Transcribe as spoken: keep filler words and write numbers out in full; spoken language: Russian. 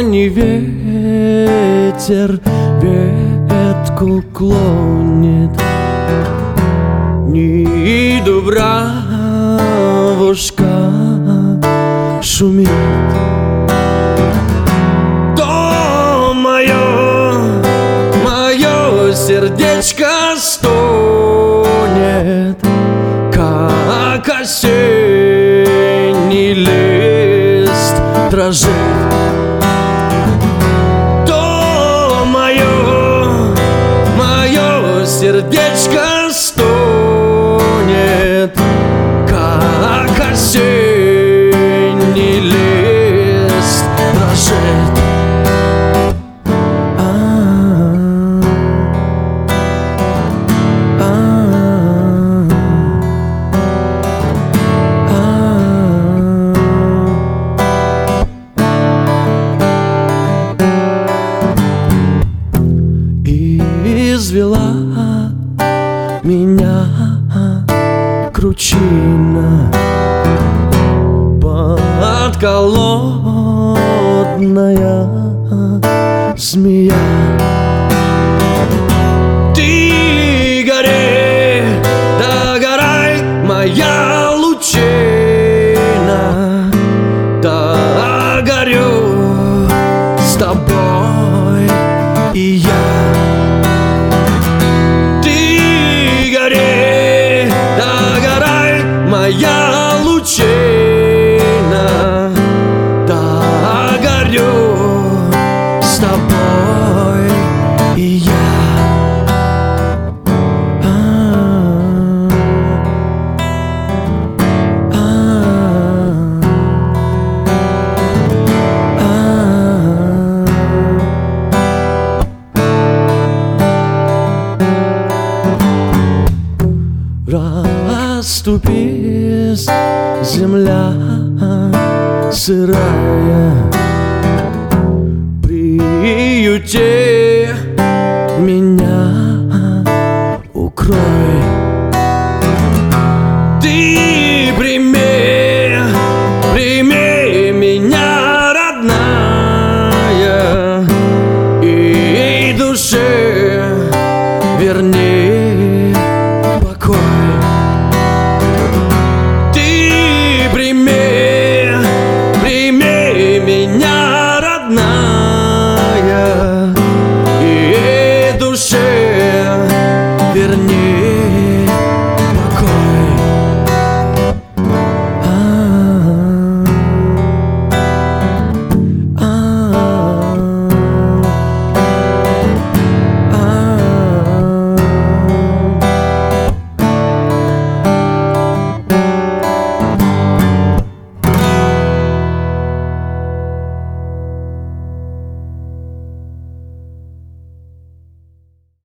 не ветер ветку клонит, ни дубравушка шумит. То мое, мое сердечко стонет, как осенний лист дрожит. То мое, мое сердечко стонет, как осенний лист дрожит. Извела меня кручина, подколодная змея. Ты гори, догорай, моя лучина, догорю с тобой и я. Моя лучина, догорю с тобой и я. Расступись, земля сырая, приюти